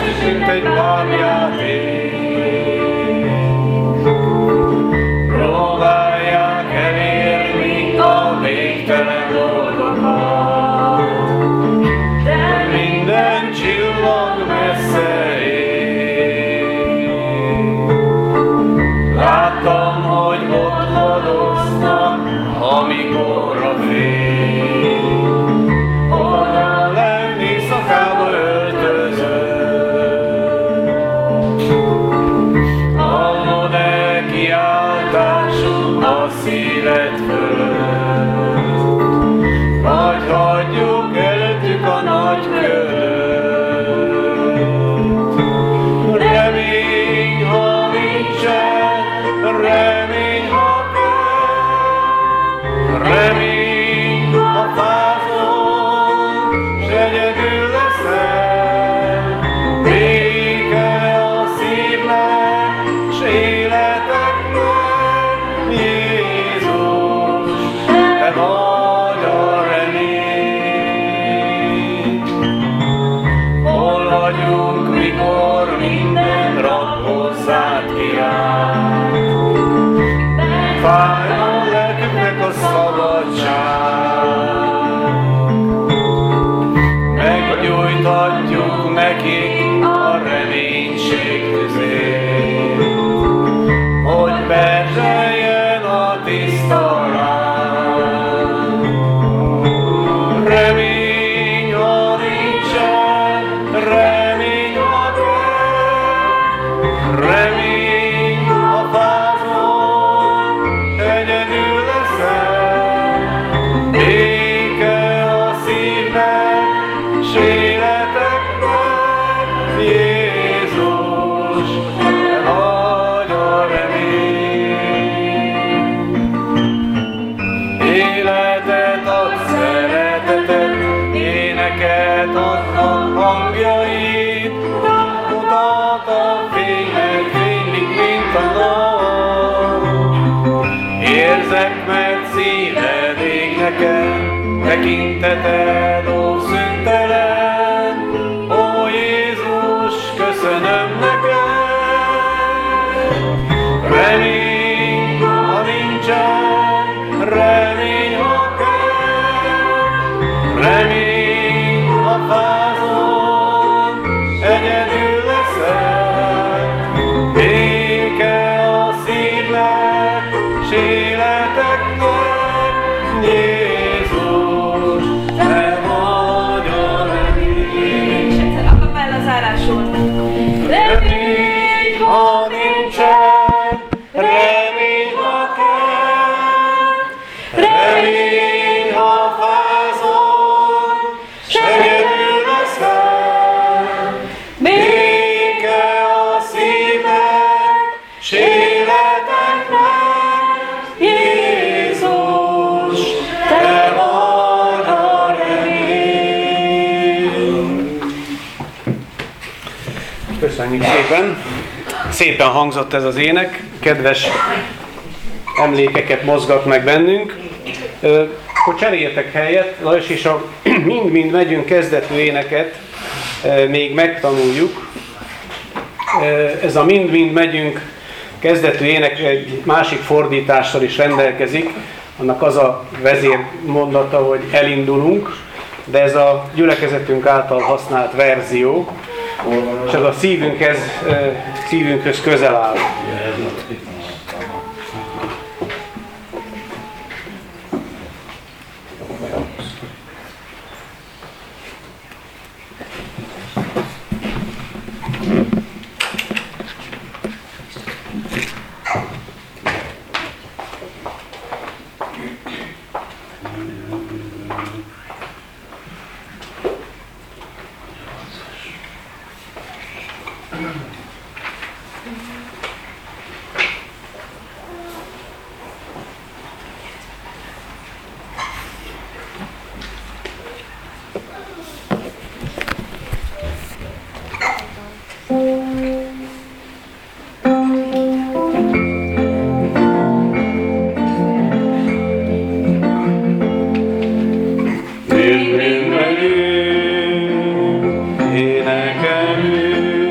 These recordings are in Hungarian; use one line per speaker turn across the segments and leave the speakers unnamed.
mint egy bábjáték. Próbálják elérni a végtelen dolgokat, de minden csillag messze ég. Láttam, hogy ott vadoznak, amikor a fény oda lenn éjszakába öltözött. Hallod-e kiáltásuk a szíved fölött, vagy hagyjuk előttük a nagy ködöt? Remény, ha nincsen, remény, ha kell, remény, ha fázol, s egyedül leszel. Béke a szívnek, s életeknek, Jézus, te vagy a remény. Hol vagyunk, mikor minden rab hozzád kiáll? Fáj a lelkünknek a szabadság. Meggyújtatjuk nekik a reménység tüzét, hogy berzseljen a tiszta láng. Remény, ha nincsen, remény, ha kell, remény, ha fázol, egyedül leszel. Béke a szívnek, s életeknek, Jézus, te vagy a remény. Életet ad, szeretetet, éneket adnak hangjaid, mutat a fénynek, fénylik, mint a nap. Érzek, mert szíved ég nekem, tekinteted, ó szüntelen. Ó Jézus, köszönöm neked. Remény, ha nincsen, remény, ha kell, remény, ha fázol, egyedül leszel. Béke a szívnek, s életeknek, Jézus, te vagy a remény.
És egyszer a kapella zárásul.
Remény, ha nincsen, remény, ha kell, remény, ha fázol, s egyedül leszel. Béke a szívnek, s életeknek, Jézus, te vagy a remény.
Köszönjük szépen! Szépen hangzott ez az ének, kedves emlékeket mozgat meg bennünk. Akkor cseréljetek helyet, Lajos, és a mind-mind megyünk kezdetű éneket még megtanuljuk. Ez a mind-mind megyünk kezdetű ének egy másik fordítással is rendelkezik. Annak az a vezérmondata, hogy elindulunk, de ez a gyülekezetünk által használt verzió, és ez a szívünkhöz közel áll.
Énekelünk,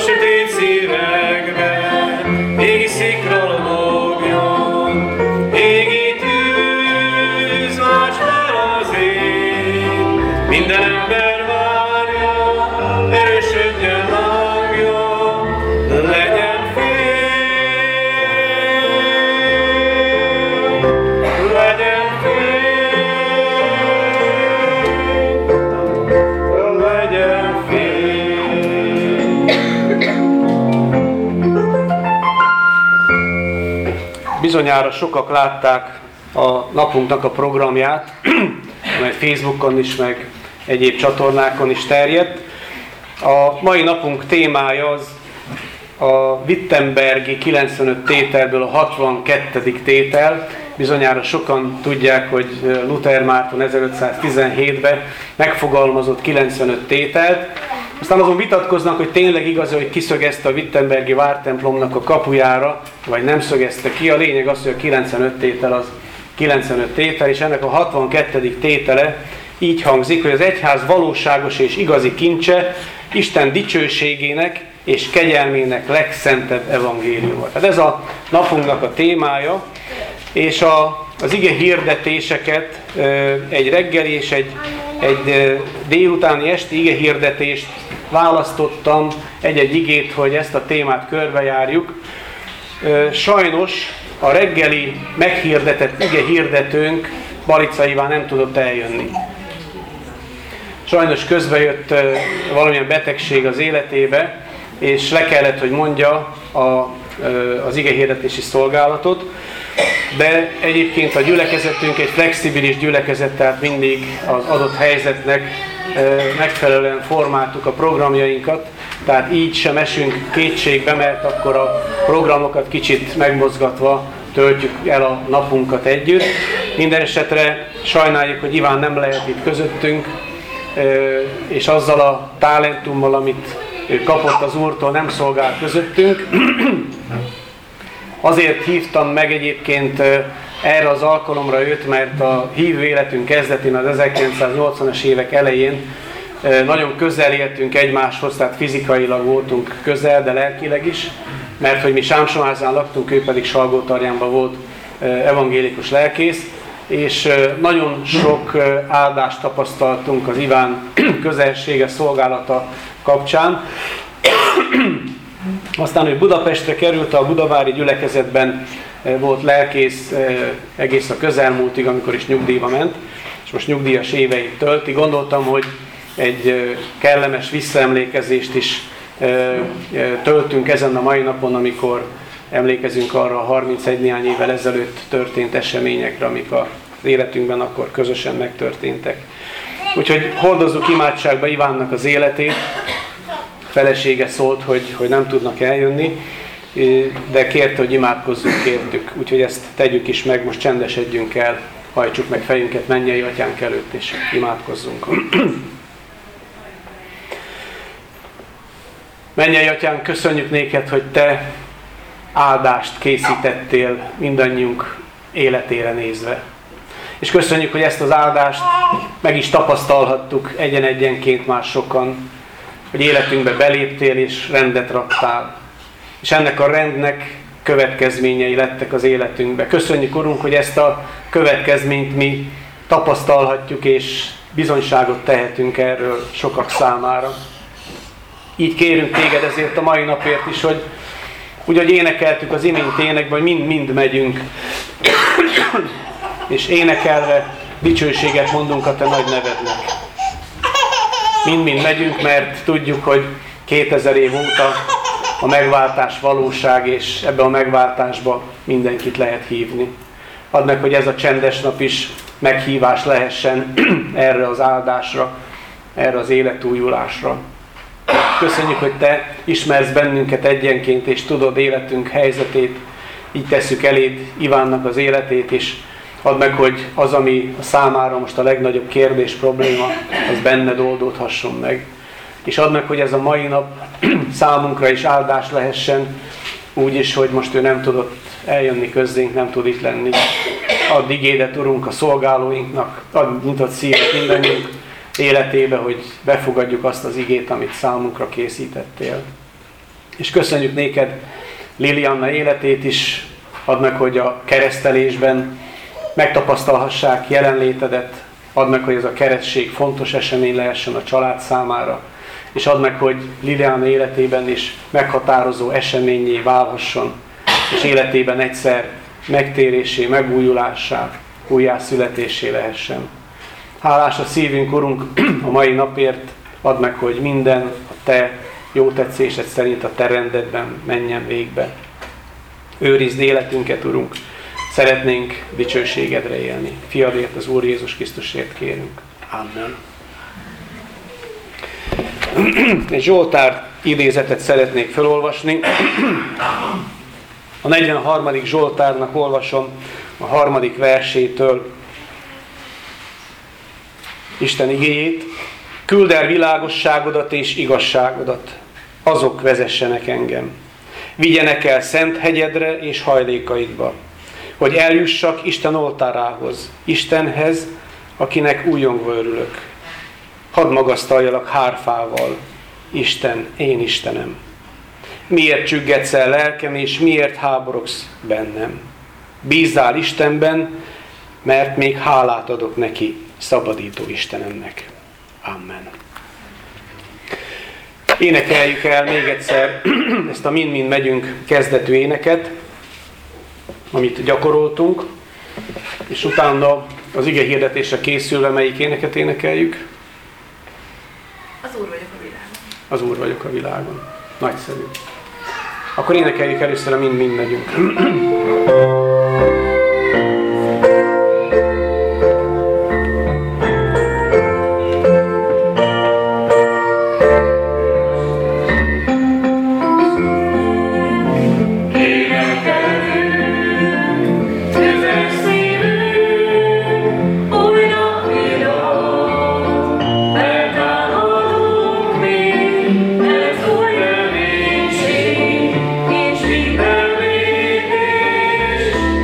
sötét szívekben égi szikra lobogjon, égi tűz, válts fel az ég, minden ember várja, erősödjön hangja, legyen fény, legyen fény, legyen fény.
Bizonyára sokak látták a napunknak a programját, amely Facebookon is, meg egyéb csatornákon is terjedt. A mai napunk témája az a Wittenbergi 95 tételből a 62. tétel. Bizonyára sokan tudják, hogy Luther Márton 1517-ben megfogalmazott 95 tételt. Aztán azon vitatkoznak, hogy tényleg igaz, hogy kiszögezte a Wittenbergi vártemplomnak a kapujára, vagy nem szögezte ki. A lényeg az, hogy a 95 tétel az 95 tétel, és ennek a 62. tétele így hangzik, hogy az egyház valóságos és igazi kincse, Isten dicsőségének és kegyelmének legszentebb evangéliuma. Tehát ez a napunknak a témája, és az ige hirdetéseket, egy reggeli és egy délutáni esti ige hirdetést választottam, egy-egy igét, hogy ezt a témát körbejárjuk. Sajnos a reggeli meghirdetett ige hirdetőnk Balica Iván nem tudott eljönni. Sajnos közbejött valamilyen betegség az életébe, és le kellett, hogy mondja az igehirdetési szolgálatot, de egyébként a gyülekezetünk egy flexibilis gyülekezet, tehát mindig az adott helyzetnek megfelelően formáltuk a programjainkat, tehát így sem esünk kétségbe, mert akkor a programokat kicsit megmozgatva töltjük el a napunkat együtt. Minden esetre sajnáljuk, hogy Iván nem lehet itt közöttünk, és azzal a talentummal, amit ő kapott az Úrtól, nem szolgál közöttünk. Azért hívtam meg egyébként erre az alkalomra őt, mert a hívő életünk kezdetén, az 1980-as évek elején nagyon közel éltünk egymáshoz, tehát fizikailag voltunk közel, de lelkileg is, mert hogy mi Sámsonházán laktunk, ő pedig Salgótarjánban volt evangélikus lelkész, és nagyon sok áldást tapasztaltunk az Iván közelsége, szolgálata kapcsán. Aztán ő Budapestre került, a budavári gyülekezetben volt lelkész egész a közelmúltig, amikor is nyugdíjba ment, és most nyugdíjas éveit tölti. Gondoltam, hogy egy kellemes visszaemlékezést is töltünk ezen a mai napon, amikor emlékezünk arra a 31 néhány évvel ezelőtt történt eseményekre, amik az életünkben akkor közösen megtörténtek. Úgyhogy hordozzuk imádságba Ivánnak az életét. Felesége szólt, hogy nem tudnak eljönni, de kérte, hogy imádkozzunk, kértük. Úgyhogy ezt tegyük is meg, most csendesedjünk el, hajtsuk meg fejünket mennyei Atyánk előtt, és imádkozzunk. Mennyei Atyánk, köszönjük néked, hogy Te áldást készítettél mindannyiunk életére nézve. És köszönjük, hogy ezt az áldást meg is tapasztalhattuk egyen-egyenként már sokan, hogy életünkbe beléptél és rendet raktál. És ennek a rendnek következményei lettek az életünkbe. Köszönjük, Urunk, hogy ezt a következményt mi tapasztalhatjuk, és bizonyságot tehetünk erről sokak számára. Így kérünk Téged ezért a mai napért is, hogy úgy, hogy énekeltük az imént énekben, hogy mind-mind megyünk, és énekelve dicsőséget mondunk a Te nagy nevednek. Mind-mind megyünk, mert tudjuk, hogy 2000 év óta a megváltás valóság, és ebbe a megváltásba mindenkit lehet hívni. Add meg, hogy ez a csendes nap is meghívás lehessen erre az áldásra, erre az életújulásra. Köszönjük, hogy Te ismersz bennünket egyenként, és tudod életünk helyzetét, így tesszük eléd Ivánnak az életét is. Add meg, hogy az, ami a számára most a legnagyobb kérdés, probléma, az benned oldódhasson meg. És add meg, hogy ez a mai nap számunkra is áldás lehessen, úgy is, hogy most ő nem tudott eljönni közzénk, nem tud itt lenni. Add igédet, Urunk, a szolgálóinknak, add nyitott szívet mindannyiunk életébe, hogy befogadjuk azt az igét, amit számunkra készítettél. És köszönjük néked Lilianna életét is, add meg, hogy a keresztelésben megtapasztalhassák jelenlétedet, add meg, hogy ez a keresztség fontos esemény lehessen a család számára, és add meg, hogy Lilianna életében is meghatározó eseményé válhasson, és életében egyszer megtérésé, megújulásá, újjászületésé lehessen. Hálás a szívünk, Urunk, a mai napért, add meg, hogy minden a Te jó tetszésed szerint a Te rendedben menjen végbe. Őrizd életünket, Urunk, szeretnénk dicsőségedre élni. Fiadért, az Úr Jézus Krisztusért kérünk. Amen. Egy Zsoltár idézetet szeretnék felolvasni. A 43. Zsoltárnak olvasom a 3. versétől Isten igéjét. Küld el világosságodat és igazságodat, azok vezessenek engem. Vigyenek el szent hegyedre és hajlékaidba, hogy eljussak Isten oltárához, Istenhez, akinek újongva örülök. Hadd magasztaljalak hárfával, Isten, én Istenem. Miért csüggedsz el lelkem, és miért háborogsz bennem? Bízzál Istenben, mert még hálát adok neki, szabadító Istenemnek. Amen. Énekeljük el még egyszer ezt a Mind-mind megyünk kezdetű éneket, amit gyakoroltunk, és utána az ige hirdetésre készülve melyik éneket énekeljük?
Az Úr vagyok a világon.
Az Úr vagyok a világon. Nagyszerű. Akkor énekeljük először a Mind-mind megyünk.
Új reménység, és minden lépés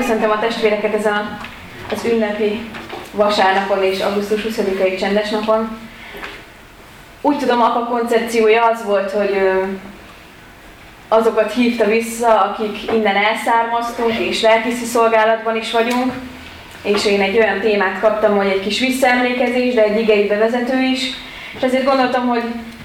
köszöntöm a testvéreket ezen az ünnepi vasárnapon és augusztus 20-ai csendes napon. Úgy tudom, apa koncepciója az volt, hogy azokat hívta vissza, akik innen elszármaztunk, és lelkészi szolgálatban is vagyunk, és én egy olyan témát kaptam, hogy egy kis visszaemlékezés, de egy igei bevezető is, és ezért gondoltam, hogy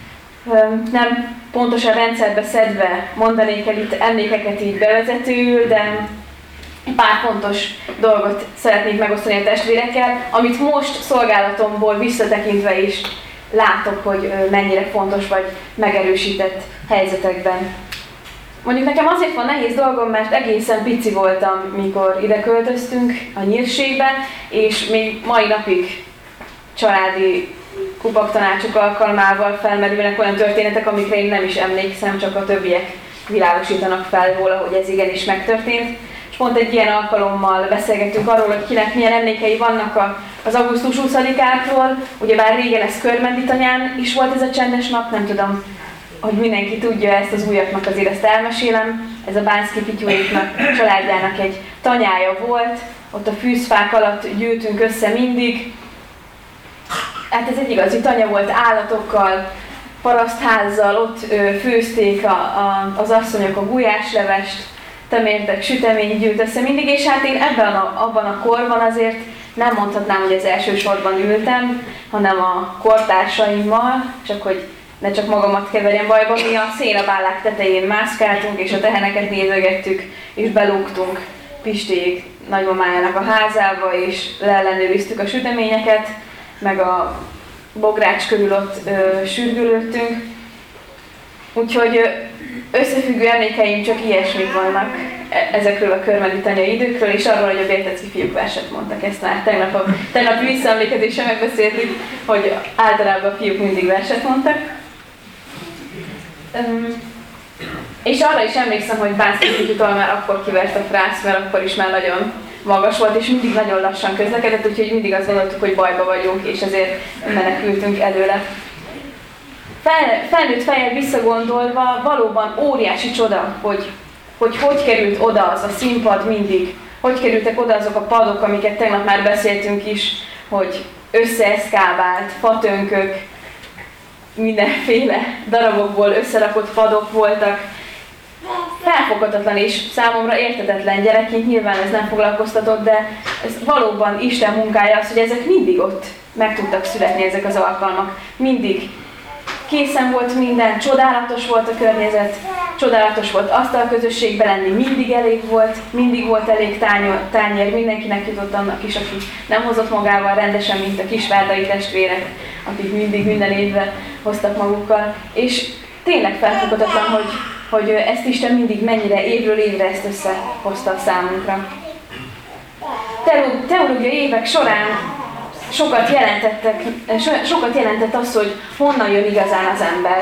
nem pontosan rendszerbe szedve mondanék el itt emlékeket így bevezetőül, de pár fontos dolgot szeretnék megosztani a testvérekkel, amit most szolgálatomból visszatekintve is látok, hogy mennyire fontos vagy megerősített helyzetekben. Mondjuk nekem azért van nehéz dolgom, mert egészen pici voltam, mikor ide költöztünk a Nyírségbe, és még mai napig családi kupaktanácsok alkalmával felmerülnek olyan történetek, amikre én nem is emlékszem, csak a többiek világosítanak fel róla, hogy ez igenis megtörtént. És pont egy ilyen alkalommal beszélgettünk arról, hogy kinek milyen emlékei vannak az augusztus 20-áról. Ugyebár régen ez Körmenditanyán is volt ez a csendes nap, nem tudom, hogy mindenki tudja ezt, az újaknak azért ezt elmesélem. Ez a Bánszky Pityóéknak családjának egy tanyája volt, ott a fűzfák alatt gyűltünk össze mindig. Hát ez egy igazi tanya volt állatokkal, parasztházzal, ott főzték az asszonyok a gulyáslevest, temértek, sütemény gyűlt össze mindig, és hát én abban a korban azért nem mondhatnám, hogy az elsősorban ültem, hanem a kortársaimmal, csak hogy ne csak magamat keverjem bajba, mi a szénabálák tetején mászkáltunk, és a teheneket nézegettük, és belógtunk Pisték nagymamájának a házába, és leellenőriztük a süteményeket, meg a bogrács körül ott sürgülődtünk. Úgyhogy összefüggő emlékeim csak ilyesmik vannak ezekről a körmenditanyai időkről, és arról, hogy a Bértecki fiúk verset mondtak. Ezt már tegnapi visszaemlékezésen megbeszéltük, hogy általában a fiúk mindig verset mondtak. És arra is emlékszem, hogy Bánszky Pityútól már akkor kivert a frász, mert akkor is már nagyon magas volt, és mindig nagyon lassan közlekedett, úgyhogy mindig azt gondoltuk, hogy bajba vagyunk, és ezért menekültünk előle. Felnőtt fejjel visszagondolva valóban óriási csoda, hogy került oda az a színpad mindig, hogy kerültek oda azok a padok, amiket tegnap már beszéltünk is, hogy összeeszkábált fatönkök, mindenféle darabokból összerakott padok voltak. Felfoghatatlan és számomra érthetetlen gyerekként, nyilván ez nem foglalkoztatott, de ez valóban Isten munkája az, hogy ezek mindig ott meg tudtak születni, ezek az alkalmak. Mindig készen volt minden, csodálatos volt a környezet, csodálatos volt asztalközösségben lenni, mindig volt elég tányér, mindenkinek jutott annak is, aki nem hozott magával rendesen, mint a kisvárdai testvérek, akik mindig minden évben hoztak magukkal. És tényleg felfoghatatlan, hogy ezt Isten mindig mennyire évről évre ezt összehozta számunkra. Teológiai évek során sokat jelentett az, hogy honnan jön igazán az ember.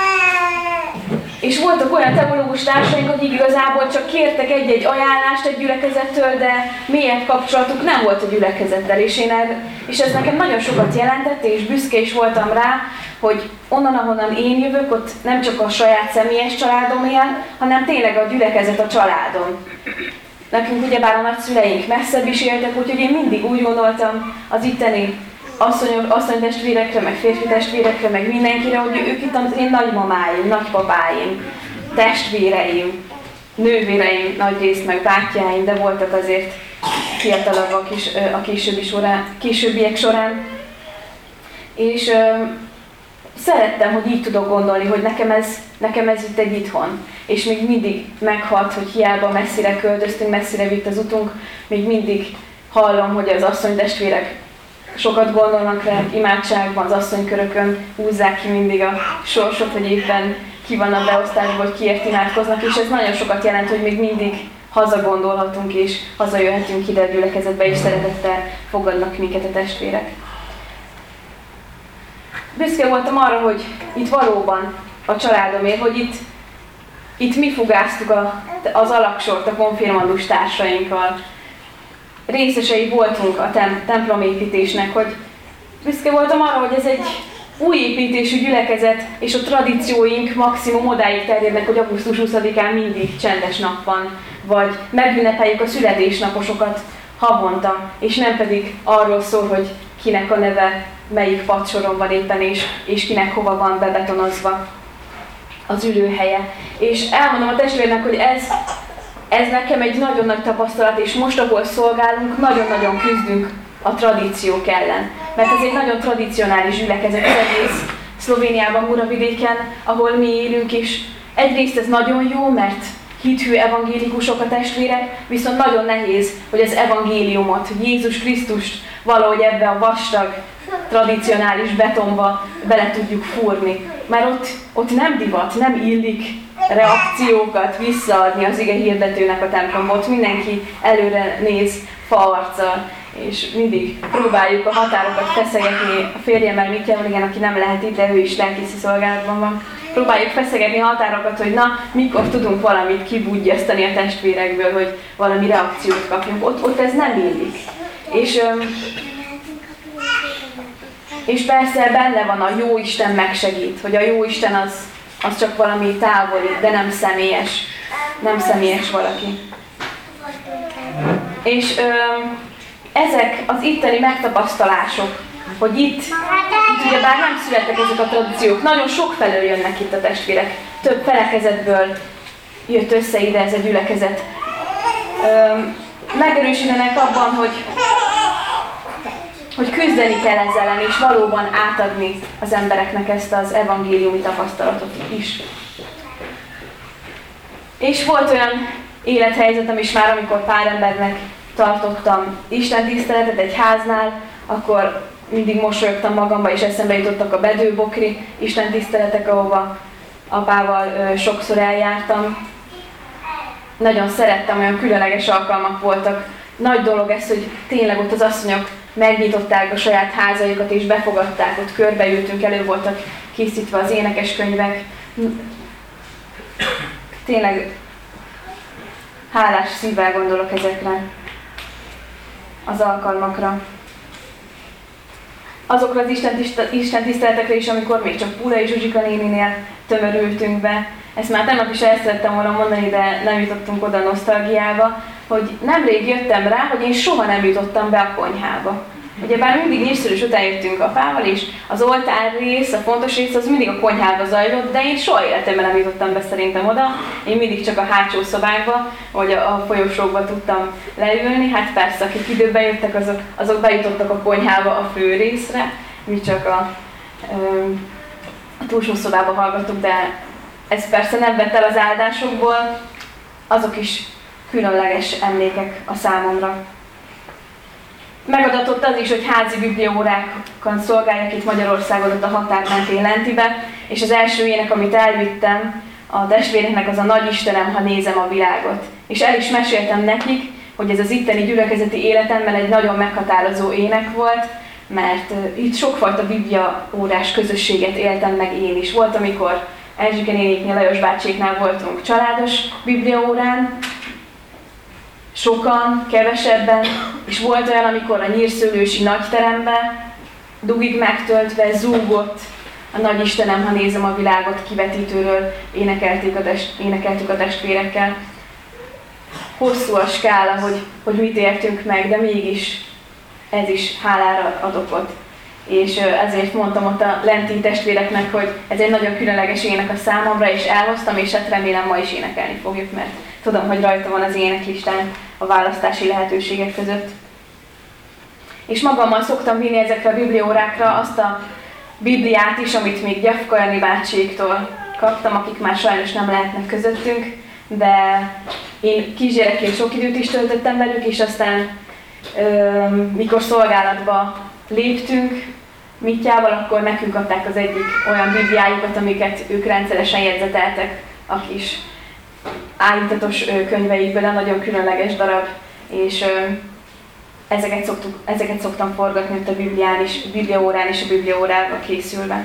És voltak olyan teológus társaink, akik igazából csak kértek egy-egy ajánlást egy gyülekezettől, de mélyebb kapcsolatuk nem volt a gyülekezettel. És ez nekem nagyon sokat jelentett, és büszke is voltam rá, hogy onnan, ahonnan én jövök, ott nem csak a saját személyes családom él, hanem tényleg a gyülekezet a családom. Nekünk ugyebár a nagyszüleink messzebb is éltek, úgyhogy én mindig úgy gondoltam az itteni asszonytestvérekre, meg férfi testvérekre, meg mindenkire, hogy ők itt az én nagymamáim, nagypapáim, testvéreim, nővéreim nagyrészt, meg bátyáim, de voltak azért fiatalabbak is a későbbiek során. És szerettem, hogy így tudok gondolni, hogy nekem ez itt egy itthon. És még mindig meghat, hogy hiába messzire költöztünk, messzire vitt az utunk, még mindig hallom, hogy az asszonytestvérek sokat gondolnak rá, imádságban, az asszonykörökön húzzák ki mindig a sorsot, hogy éppen ki van a beosztásban, hogy kiért imádkoznak, és ez nagyon sokat jelent, hogy még mindig hazagondolhatunk, és hazajöhetünk ide a gyülekezetbe, és szeretettel fogadnak minket a testvérek. Büszke voltam arra, hogy itt valóban a családomért, hogy itt mi fugáztuk az alaksort a konfirmandus társainkkal. Részesei voltunk a templomépítésnek, hogy büszke voltam arra, hogy ez egy újépítésű gyülekezet és a tradícióink maximum odáig terjednek, hogy augusztus 20-án mindig csendes nap van, vagy megünnepeljük a születésnaposokat havonta, és nem pedig arról szól, hogy kinek a neve melyik padsoron van éppen, és kinek hova van bebetonozva az ülőhelye. És elmondom a testvérnek, hogy ez nekem egy nagyon nagy tapasztalat, és most, ahol szolgálunk, nagyon-nagyon küzdünk a tradíciók ellen. Mert ez egy nagyon tradicionális gyülekezet az egész Szlovéniában, Muravidéken, ahol mi élünk, és egyrészt ez nagyon jó, mert hithű evangélikusok a testvérek, viszont nagyon nehéz, hogy az evangéliumot, Jézus Krisztust valahogy ebbe a vastag, tradicionális betonba bele tudjuk fúrni. Mert ott nem divat, nem illik reakciókat visszaadni az ige hirdetőnek a templomba. Ott mindenki előre néz fa-arccal, és mindig próbáljuk a határokat feszegetni a férjemmel, Mityával, igen, aki nem lehet itt, de ő is lelkészi szolgálatban van. Próbáljuk feszegetni a határokat, hogy na, mikor tudunk valamit kibudjasztani a testvérekből, hogy valami reakciót kapjunk. Ott ez nem illik. És persze benne van a Jóisten megsegít, hogy a Jóisten az csak valami távoli, de nem személyes valaki. És ezek az itteni megtapasztalások, hogy itt ugyebár nem születtek ezek a tradíciók, nagyon sok felől jönnek itt a testvérek, több felekezetből jött össze ide ez a gyülekezet. Megerősítenek abban, hogy küzdeni kell ezzel ellen, és valóban átadni az embereknek ezt az evangéliumi tapasztalatot is. És volt olyan élethelyzetem is már, amikor pár embernek tartottam istentiszteletet egy háznál, akkor mindig mosolyogtam magamba, és eszembe jutottak a bedőbokri istentiszteletek, ahova apával sokszor eljártam. Nagyon szerettem, olyan különleges alkalmak voltak. Nagy dolog ez, hogy tényleg ott az asszonyok megnyitották a saját házaikat, és befogadták, ott körbeültünk, elő voltak készítve az énekeskönyvek. Tényleg hálás szívvel gondolok ezekre az alkalmakra. Azokra az istentiszteletekre is, amikor még csak Pulai Zsuzsika néninél tömörültünk be. Ezt már tegnap is el szerettem volna mondani, de nem jutottunk oda nosztalgiába, hogy nemrég jöttem rá, hogy én soha nem jutottam be a konyhába. Ugyebár mindig négyszörös után jöttünk apával, és az oltár rész, a fontos rész, az mindig a konyhába zajlott, de én soha életemben nem jutottam be szerintem oda. Én mindig csak a hátsó szobákba, vagy a folyosókba tudtam leülni. Hát persze, akik időben jöttek, azok bejutottak a konyhába a fő részre. Mi csak a túlsó szobába hallgattuk, de ez persze nem vett el az áldásokból. Azok is különleges emlékek a számomra. Megadatott az is, hogy házi bibliaórákon szolgáljak itt Magyarországon, ott a határ mentén Lentibe, és az első ének, amit elvittem a testvéreknek, az a Nagy Istenem, ha nézem a világot. És el is meséltem nekik, hogy ez az itteni gyülekezeti életemben egy nagyon meghatározó ének volt, mert itt sokfajta bibliaórás közösséget éltem meg én is. Volt, amikor Erzsike néniknél, Lajos bácséknál voltunk családos bibliaórán, sokan, kevesebben, és volt olyan, amikor a nyírszőlősi nagyteremben, dugig megtöltve, zúgott a Nagy Istenem, ha nézem a világot kivetítőről, énekeltük a testvérekkel. Hosszú a skála, hogy mit értünk meg, de mégis ez is hálára ad okot. És ezért mondtam ott a lenti testvéreknek, hogy ez egy nagyon különleges ének a számomra, és elhoztam, és hát remélem ma is énekelni fogjuk, mert tudom, hogy rajta van az éneklistán a választási lehetőségek között. És magammal szoktam vinni ezekre a bibliaórákra azt a Bibliát is, amit még Gyafka Jani bácséktól kaptam, akik már sajnos nem lehetnek közöttünk, de én kisgyerekként sok időt is töltöttem velük, és aztán mikor szolgálatba léptünk Mityával, akkor nekünk adták az egyik olyan bibliájukat, amiket ők rendszeresen jegyzeteltek a kis állítatos könyveikből, a nagyon különleges darab, és ezeket szoktam forgatni ott a bibliaórán és a bibliaórába készülve.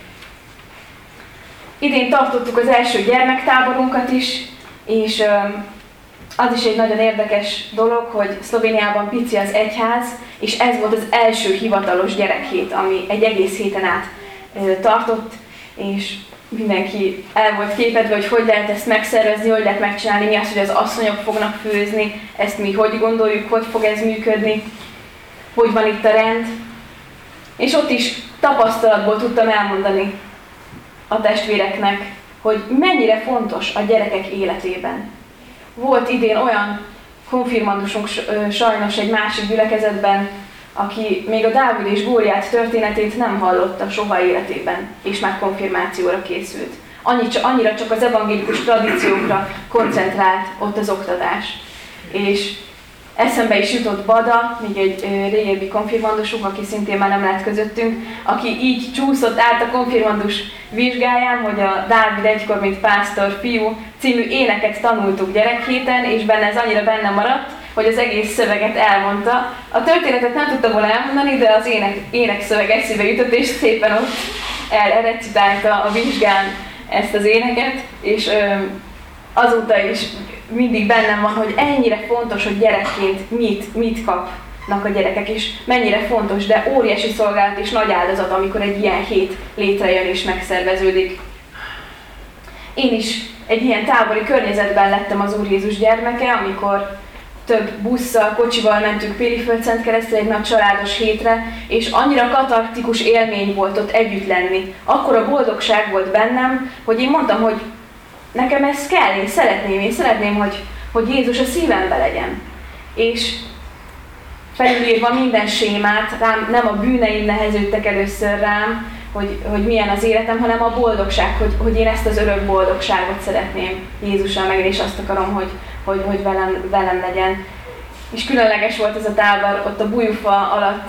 Idén tartottuk az első gyermektáborunkat is, és az is egy nagyon érdekes dolog, hogy Szlovéniában pici az egyház, és ez volt az első hivatalos gyerekhét, ami egy egész héten át tartott, és mindenki el volt képedve, hogy lehet ezt megszervezni, hogy lehet megcsinálni, mi az, hogy az asszonyok fognak főzni, ezt mi hogy gondoljuk, hogy fog ez működni, hogy van itt a rend. És ott is tapasztalatból tudtam elmondani a testvéreknek, hogy mennyire fontos a gyerekek életében. Volt idén olyan konfirmandusunk sajnos egy másik gyülekezetben, aki még a Dávid és Góliát történetét nem hallotta soha életében, és már konfirmációra készült. Annyira csak az evangélikus tradíciókra koncentrált ott az oktatás. És eszembe is jutott Bada, még egy régebbi konfirmandusunk, aki szintén már nem lett közöttünk, aki így csúszott át a konfirmandus vizsgáján, hogy a Dávid egykor, mint pásztor fiú című éneket tanultuk gyerekhéten, és benne ez annyira benne maradt, hogy az egész szöveget elmondta. A történetet nem tudta volna elmondani, de az énekszöveg eszébe jutott, és szépen ott elrecitálta a vizsgán ezt az éneket, és azóta is mindig bennem van, hogy ennyire fontos, hogy gyerekként mit kapnak a gyerekek, és mennyire fontos, de óriási szolgálat és nagy áldozat, amikor egy ilyen hét létrejön és megszerveződik. Én is egy ilyen tábori környezetben lettem az Úr Jézus gyermeke, amikor több busszal, kocsival mentünk Périföldszentkeresztre egy nagy családos hétre, és annyira katartikus élmény volt ott együtt lenni. Akkora boldogság volt bennem, hogy én mondtam, hogy nekem ez kell, én szeretném, hogy Jézus a szívembe legyen. És felülírva minden sémát, rám nem a bűneim neheződtek először rám, hogy milyen az életem, hanem a boldogság, hogy én ezt az örök boldogságot szeretném Jézussal meg, és azt akarom, hogy velem legyen. És különleges volt ez a tábor, ott a Bújófa alatt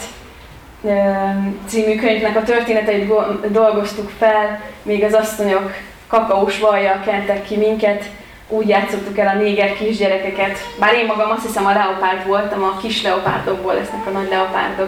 című könyvnek a történeteit dolgoztuk fel, még az asszonyok kakaós vajjal kentek ki minket, úgy játszottuk el a néger kisgyerekeket. Bár én magam azt hiszem a leopárd voltam, a kis leopárdokból lesznek a nagy leopárdok.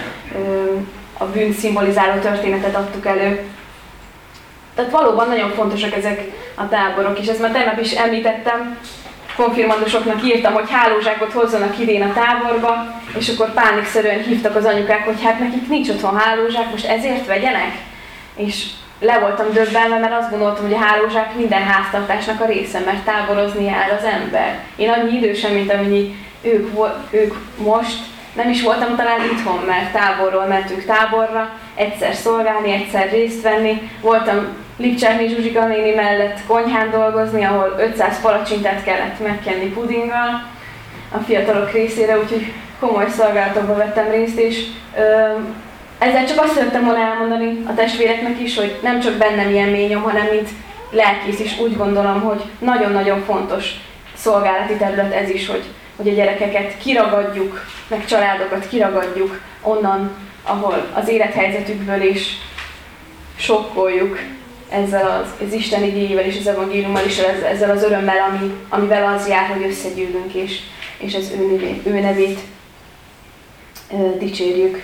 A bűn szimbolizáló történetet adtuk elő. Tehát valóban nagyon fontosak ezek a táborok, és ezt már tegnap is említettem, konfirmandusoknak írtam, hogy hálózsákot hozzanak idén a táborba, és akkor pánikszerűen hívtak az anyukák, hogy hát nekik nincs otthon hálózsák, most ezért vegyenek? És le voltam döbbenve, mert azt gondoltam, hogy a hálózsák minden háztartásnak a része, mert táborozni jár az ember. Én annyi idősen, mint amennyi ők most, nem is voltam talán itthon, mert táborról mentünk táborra, egyszer szolgálni, egyszer részt venni. Voltam Lipcsárné Zsuzsika néni mellett konyhán dolgozni, ahol 500 palacsintát kellett megkenni pudinggal a fiatalok részére, úgyhogy komoly szolgálatokba vettem részt, és ezzel csak azt szerettem volna elmondani a testvéreknek is, hogy nem csak bennem ilyen mély nyom, hanem mint lelkész is úgy gondolom, hogy nagyon-nagyon fontos szolgálati terület ez is, hogy a gyerekeket kiragadjuk, meg családokat kiragadjuk onnan, ahol az élethelyzetükből is sokkoljuk ezzel az Isten igéjével és az evangéliummal is, ezzel az örömmel, amivel az jár, hogy összegyűlünk és az ő nevét dicsérjük.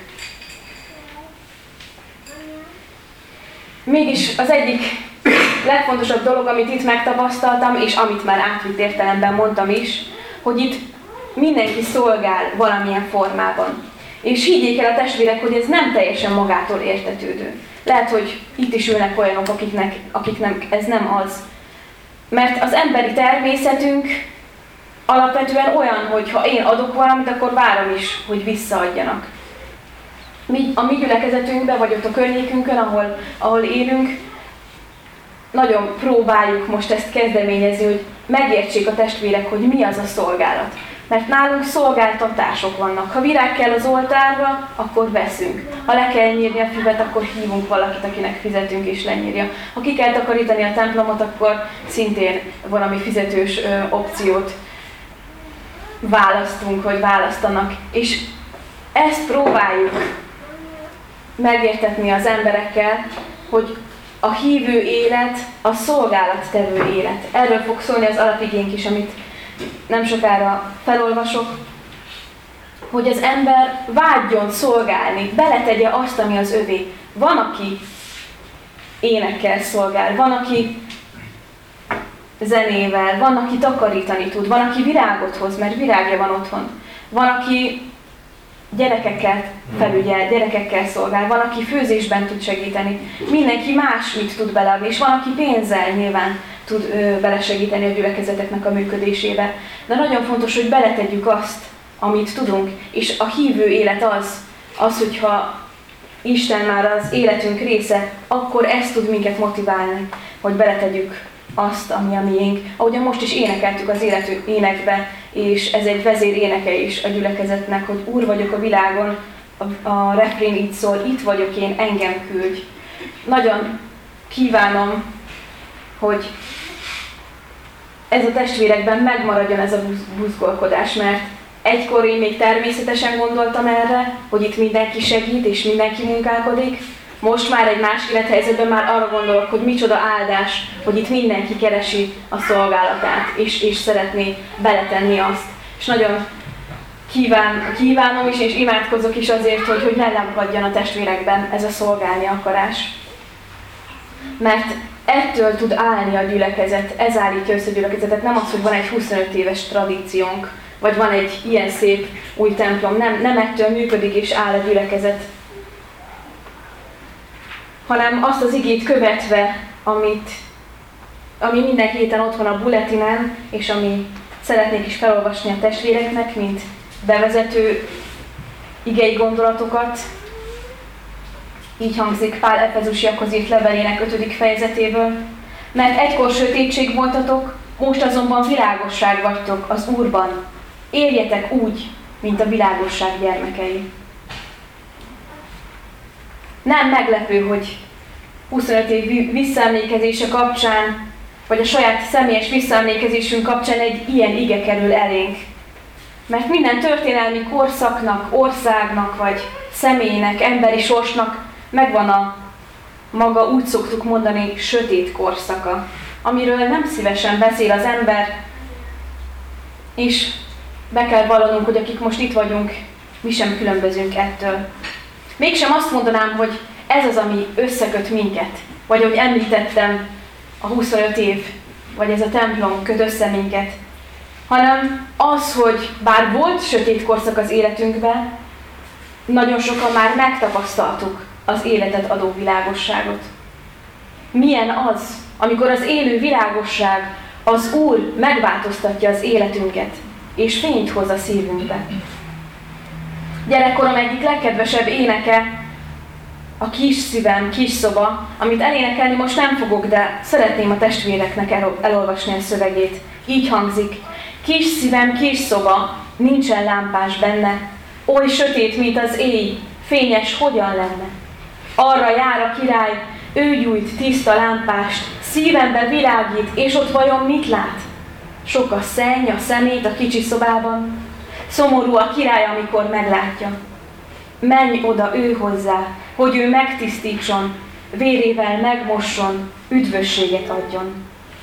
Mégis az egyik legfontosabb dolog, amit itt megtapasztaltam, és amit már átvitt értelemben mondtam is, hogy itt mindenki szolgál valamilyen formában. És higgyék el a testvérek, hogy ez nem teljesen magától értetődő. Lehet, hogy itt is ülnek olyanok, akiknek ez nem az. Mert az emberi természetünk alapvetően olyan, hogy ha én adok valamit, akkor várom is, hogy visszaadjanak. A mi gyülekezetünkben, vagy ott a környékünkön, ahol élünk, nagyon próbáljuk most ezt kezdeményezni, hogy megértsék a testvérek, hogy mi az a szolgálat. Mert nálunk szolgáltatások vannak. Ha virág kell az oltárra, akkor veszünk. Ha le kell nyírni a füvet, akkor hívunk valakit, akinek fizetünk és lenyírja. Ha ki kell takarítani a templomot, akkor szintén valami fizetős opciót választunk, vagy választanak. És ezt próbáljuk megértetni az emberekkel, hogy a hívő élet a szolgálattevő élet. Erről fog szólni az alapigénk is, amit nem sokára felolvasok, hogy az ember vágyjon szolgálni, beletegye azt, ami az övé. Van, aki énekkel szolgál, van, aki zenével, van, aki takarítani tud, van, aki virágot hoz, mert virágja van otthon. Van, aki gyerekeket felügyel, gyerekekkel szolgál, van, aki főzésben tud segíteni, mindenki másmit tud beleadni, és van, aki pénzzel nyilván tud belesegíteni a gyülekezeteknek a működésébe. De nagyon fontos, hogy beletegyük azt, amit tudunk, és a hívő élet az, hogyha Isten már az életünk része, akkor ez tud minket motiválni, hogy beletegyük azt, ami a miénk. Ahogyan most is énekeltük az életünk énekbe, és ez egy vezér éneke is a gyülekezetnek, hogy Úr vagyok a világon, a refrén így szól, itt vagyok én, engem küldj. Nagyon kívánom, hogy ez a testvérekben megmaradjon ez a buzgolkodás, mert egykor én még természetesen gondoltam erre, hogy itt mindenki segít és mindenki munkálkodik. Most már egy más élethelyzetben már arra gondolok, hogy micsoda áldás, hogy itt mindenki keresi a szolgálatát, és szeretné beletenni azt. És nagyon kívánom is, és imádkozok is azért, hogy ne lankadjon a testvérekben ez a szolgálni akarás. Mert ettől tud állni a gyülekezet, ez állítja össze a gyülekezetet, nem az, hogy van egy 25 éves tradíciónk, vagy van egy ilyen szép új templom, nem ettől működik és áll a gyülekezet, hanem azt az igét követve, ami minden héten ott van a bulletinen, és ami szeretnék is felolvasni a testvéreknek, mint bevezető igei gondolatokat. Így hangzik Pál Efezusiakhoz írt levelének 5. fejezetéből. Mert egykor sötétség voltatok, most azonban világosság vagytok az Úrban. Éljetek úgy, mint a világosság gyermekei. Nem meglepő, hogy 25 év visszaemlékezése kapcsán, vagy a saját személyes visszaemlékezésünk kapcsán egy ilyen ige kerül elénk. Mert minden történelmi korszaknak, országnak, vagy személynek, emberi sorsnak megvan a maga, úgy szoktuk mondani, sötét korszaka, amiről nem szívesen beszél az ember, és be kell vallanunk, hogy akik most itt vagyunk, mi sem különbözünk ettől. Mégsem azt mondanám, hogy ez az, ami összeköt minket, vagy ahogy említettem, a 25 év, vagy ez a templom köt össze minket, hanem az, hogy bár volt sötét korszak az életünkben, nagyon sokan már megtapasztaltuk az életet adó világosságot. Milyen az, amikor az élő világosság, az Úr megváltoztatja az életünket, és fényt hoz a szívünkbe. Gyerekkorom egyik legkedvesebb éneke a Kis szívem, kis szoba, amit elénekelni most nem fogok, de szeretném a testvéreknek elolvasni a szövegét. Így hangzik: kis szívem, kis szoba, nincsen lámpás benne, oly sötét, mint az éj, fényes hogyan lenne. Arra jár a király, ő gyújt tiszta lámpást, szívembe világít, és ott vajon mit lát? Sok a szenny, a szemét a kicsi szobában, szomorú a király, amikor meglátja. Menj oda ő hozzá, hogy ő megtisztítson, vérével megmosson, üdvösséget adjon.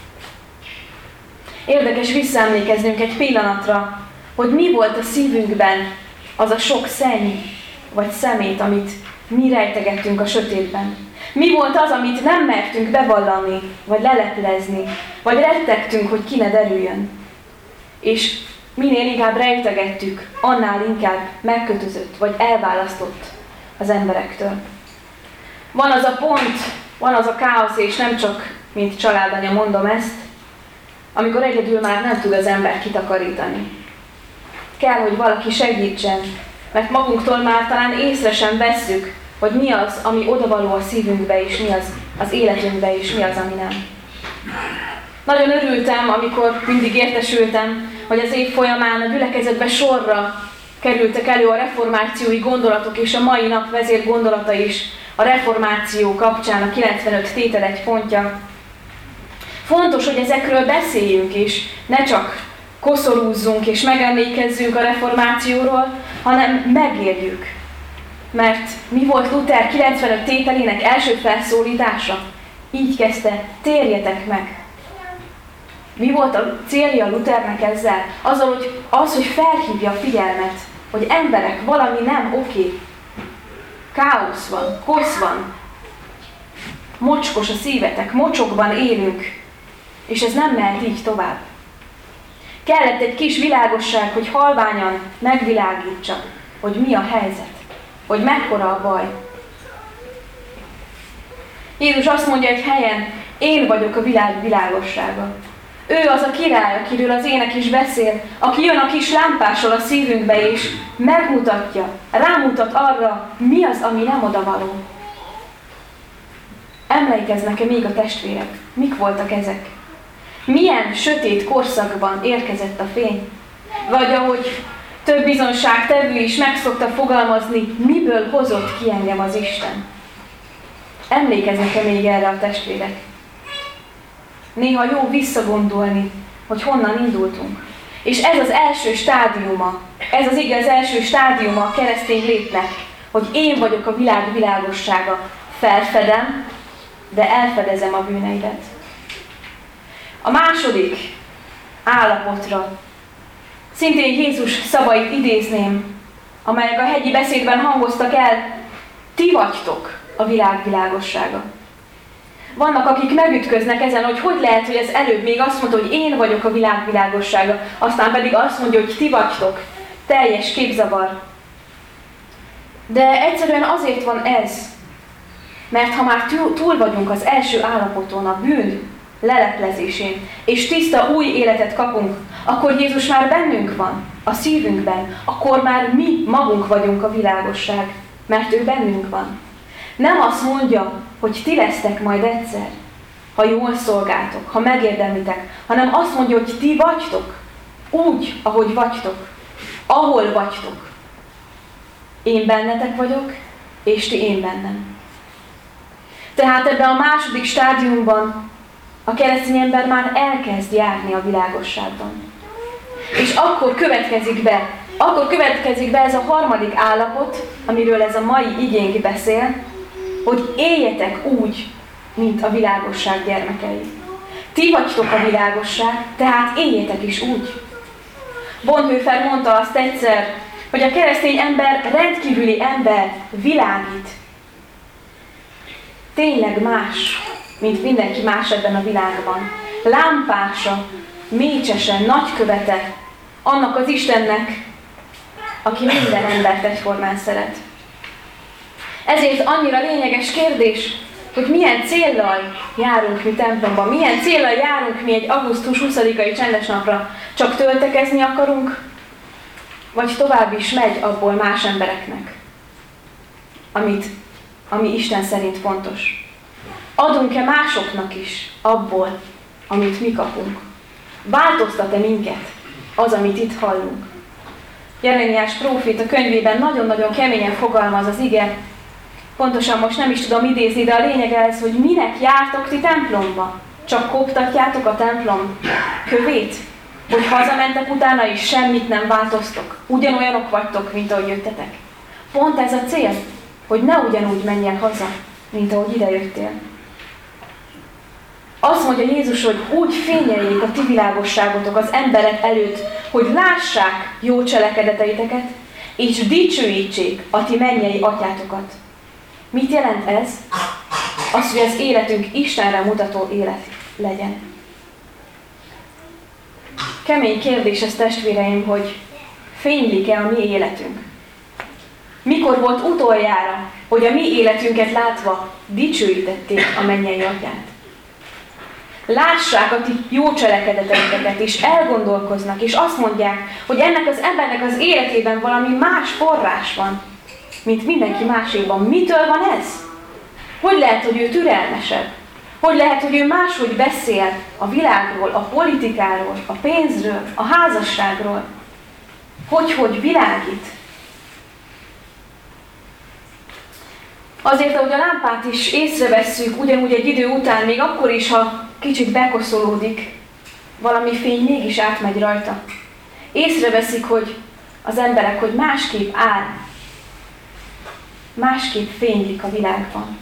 Érdekes visszaemlékeznünk egy pillanatra, hogy mi volt a szívünkben az a sok szenny vagy szemét, amit mi rejtegettünk a sötétben. Mi volt az, amit nem mertünk bevallani, vagy leleplezni, vagy rettegtünk, hogy ki ne derüljön. És minél inkább rejtegettük, annál inkább megkötözött, vagy elválasztott az emberektől. Van az a pont, van az a káosz, és nem csak mint családanya mondom ezt, amikor egyedül már nem tud az ember kitakarítani. Kell, hogy valaki segítsen, mert magunktól már talán észre sem vesszük, hogy mi az, ami odavaló a szívünkbe, és mi az életünkbe, és mi az, ami nem. Nagyon örültem, amikor mindig értesültem, hogy az év folyamán a gyülekezetbe sorra kerültek elő a reformációi gondolatok, és a mai nap vezér gondolata is a reformáció kapcsán a 95 tétel egy pontja. Fontos, hogy ezekről beszéljünk, és ne csak koszorúzzunk és megemlékezzünk a reformációról, hanem megérjük. Mert mi volt Luther 95 tételének első felszólítása? Így kezdte: térjetek meg! Mi volt a célja Luthernek ezzel? Az, hogy felhívja a figyelmet, hogy emberek, valami nem oké. Káosz van, kosz van, mocskos a szívetek, mocsokban élünk, és ez nem mehet így tovább. Kellett egy kis világosság, hogy halványan megvilágítsa. hogy mi a helyzet, hogy mekkora a baj. Jézus azt mondja egy helyen, én vagyok a világ világossága. Ő az a király, akiről az ének is beszél, aki jön a kis lámpással a szívünkbe, és megmutatja, rámutat arra, mi az, ami nem odavaló. Emlékeznek-e még a testvérek? Mik voltak ezek? Milyen sötét korszakban érkezett a fény? Vagy ahogy több bizonságtevő is meg szokta fogalmazni, miből hozott ki engem az Isten? Emlékeznek-e még erre a testvérek? Néha jó visszagondolni, hogy honnan indultunk. És ez az első stádiuma, ez az ige az első stádiuma a keresztény létnek, hogy én vagyok a világ világossága. Felfedem, de elfedezem a bűneidet. A második állapotra szintén Jézus szavait idézném, amelyek a hegyi beszédben hangoztak el, ti vagytok a világ világossága. Vannak, akik megütköznek ezen, hogy lehet, hogy ez előbb még azt mondta, hogy én vagyok a világ világossága, aztán pedig azt mondja, hogy ti vagytok. Teljes képzavar. De egyszerűen azért van ez, mert ha már túl vagyunk az első állapoton, a bűn leleplezésén, és tiszta új életet kapunk, akkor Jézus már bennünk van, a szívünkben, akkor már mi magunk vagyunk a világosság, mert ő bennünk van. Nem azt mondja, hogy ti lesztek majd egyszer, ha jól szolgáltok, ha megérdemlitek, hanem azt mondja, hogy ti vagytok, úgy, ahogy vagytok, ahol vagytok. Én bennetek vagyok, és ti én bennem. Tehát ebben a második stádiumban a keresztény ember már elkezd járni a világosságban. És akkor következik be ez a harmadik állapot, amiről ez a mai igénk beszél, hogy éljetek úgy, mint a világosság gyermekei. Ti vagytok a világosság, tehát éljetek is úgy. Bonhoeffer mondta azt egyszer, hogy a keresztény ember rendkívüli ember, világít. Tényleg más, mint mindenki más ebben a világban. Lámpása, mécsese, nagykövete annak az Istennek, aki minden embert egyformán szeret. Ezért annyira lényeges kérdés, hogy milyen céllal járunk mi templomban, milyen céllal járunk mi egy augusztus 20-ai csendes napra. Csak töltekezni akarunk, vagy tovább is megy abból más embereknek, ami Isten szerint fontos. Adunk-e másoknak is abból, amit mi kapunk? Változtat-e minket az, amit itt hallunk? Jeremiás próféta könyvében nagyon-nagyon keményen fogalmaz az ige. Pontosan most nem is tudom idézni, de a lényeg ez, hogy minek jártok ti templomba? Csak koptatjátok a templom kövét? Hogy hazamentek utána és semmit nem változtok? Ugyanolyanok vagytok, mint ahogy jöttetek? Pont ez a cél, hogy ne ugyanúgy menj el haza, mint ahogy idejöttél. Azt mondja Jézus, hogy úgy fényeljék a ti világosságotok az emberek előtt, hogy lássák jó cselekedeteiteket, és dicsőítsék a ti mennyei atyátokat. Mit jelent ez? Az, hogy az életünk Istenre mutató élet legyen. Kemény kérdés ez, testvéreim, hogy fénylik-e a mi életünk? Mikor volt utoljára, hogy a mi életünket látva dicsőítették a mennyei atyát? Lássák a ti jó cselekedeteiteket, és elgondolkoznak, és azt mondják, hogy ennek az embernek az életében valami más forrás van, mint mindenki máséban. Mitől van ez? Hogy lehet, hogy ő türelmesebb? Hogy lehet, hogy ő máshogy beszél a világról, a politikáról, a pénzről, a házasságról? Hogy világít? Azért, ahogy a lámpát is észrevesszük, ugyanúgy egy idő után, még akkor is, ha kicsit bekoszolódik, valami fény mégis átmegy rajta. Észreveszik, hogy az emberek, hogy másképp áll, másképp fénylik a világban.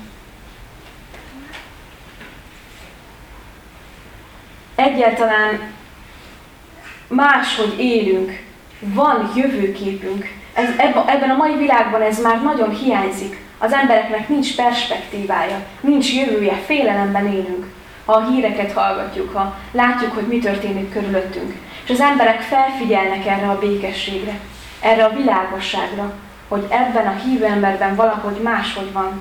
Egyáltalán máshogy élünk, van jövőképünk. Ebben a mai világban ez már nagyon hiányzik. Az embereknek nincs perspektívája, nincs jövője, félelemben élünk. Ha a híreket hallgatjuk, ha látjuk, hogy mi történik körülöttünk. És az emberek felfigyelnek erre a békességre, erre a világosságra, hogy ebben a hívő emberben valahogy máshogy van.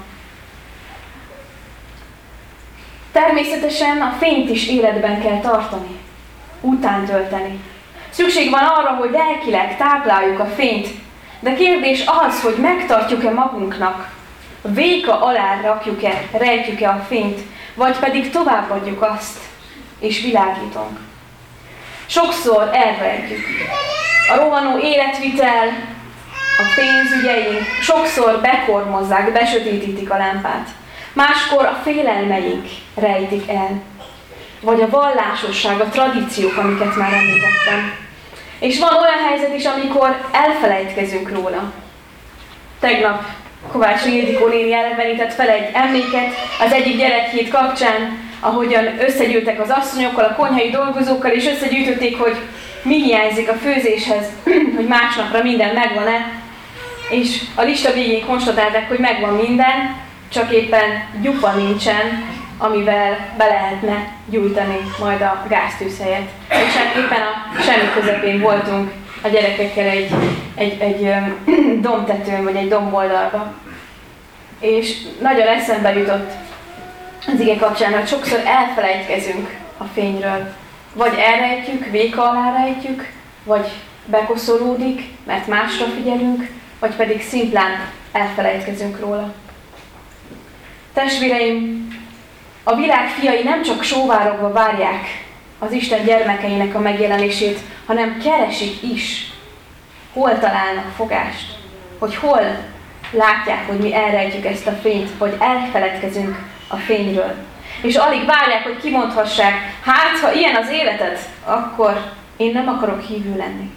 Természetesen a fényt is életben kell tartani, utántölteni. Szükség van arra, hogy lelkileg tápláljuk a fényt, de kérdés az, hogy megtartjuk-e magunknak, véka alá rakjuk-e, rejtjük-e a fényt, vagy pedig továbbadjuk azt, és világítunk. Sokszor elrejtjük. A rohanó életvitel, a pénzügyeink sokszor bekormozzák, besötétítik a lámpát. Máskor a félelmeink rejtik el. Vagy a vallásosság, a tradíciók, amiket már említettem. És van olyan helyzet is, amikor elfelejtkezünk róla. Tegnap Kovács Ildikó néni elevenített fel egy emléket az egyik gyerekhét kapcsán, ahogyan összegyűltek az asszonyokkal, a konyhai dolgozókkal, és összegyűjtötték, hogy mi hiányzik a főzéshez, hogy másnapra minden megvan-e. És a lista végén konstatálták, hogy megvan minden, csak éppen gyupa nincsen, amivel be lehetne gyújtani majd a gáztűz helyett. És hát éppen a semmi közepén voltunk a gyerekekkel egy dombtetőn, vagy egy domboldalba. És nagyon eszembe jutott az ige kapcsán, hogy sokszor elfelejtkezünk a fényről. Vagy elrejtjük, véka alá rejtjük, vagy bekoszolódik, mert másra figyelünk, vagy pedig szimplán elfelejtkezünk róla. Testvéreim, a világ fiai nem csak sóvárogva várják az Isten gyermekeinek a megjelenését, hanem keresik is, hol találnak fogást, hogy hol látják, hogy mi elrejtjük ezt a fényt, vagy elfeledkezünk a fényről. És alig várják, hogy kimondhassák, hát ha ilyen az életed, akkor én nem akarok hívő lenni.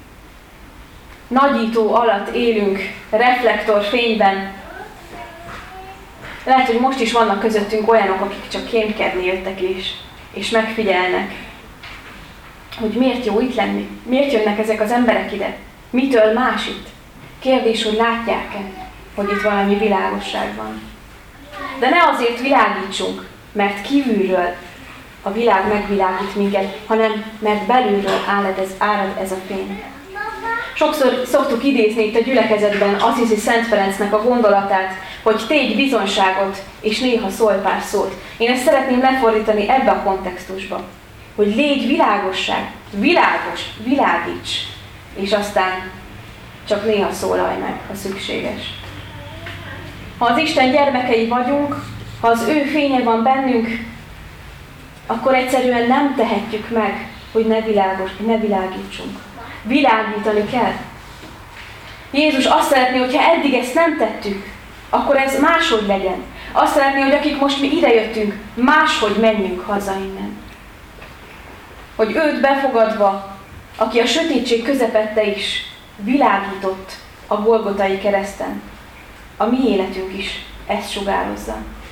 Nagyító alatt élünk, reflektorfényben. Lehet, hogy most is vannak közöttünk olyanok, akik csak kémkedni jöttek és megfigyelnek, hogy miért jó itt lenni, miért jönnek ezek az emberek ide, mitől más itt. Kérdés, hogy látják-e, hogy itt valami világosság van. De ne azért világítsunk, mert kívülről a világ megvilágít minket, hanem mert belülről árad ez a fény. Sokszor szoktuk idézni itt a gyülekezetben Assisi Szent Ferencnek a gondolatát, hogy tégy bizonyságot, és néha szólj pár szót. Én ezt szeretném lefordítani ebbe a kontextusba, hogy légy világosság, világos, világíts, és aztán csak néha szólalj meg, ha szükséges. Ha az Isten gyermekei vagyunk, ha az ő fénye van bennünk, akkor egyszerűen nem tehetjük meg, hogy ne világítsunk. Világítani kell. Jézus azt szeretné, hogyha eddig ezt nem tettük, akkor ez máshogy legyen. Azt szeretné, hogy akik most mi idejöttünk, máshogy menjünk haza innen. Hogy őt befogadva, aki a sötétség közepette is világított a Golgotai kereszten, a mi életünk is ezt sugározza.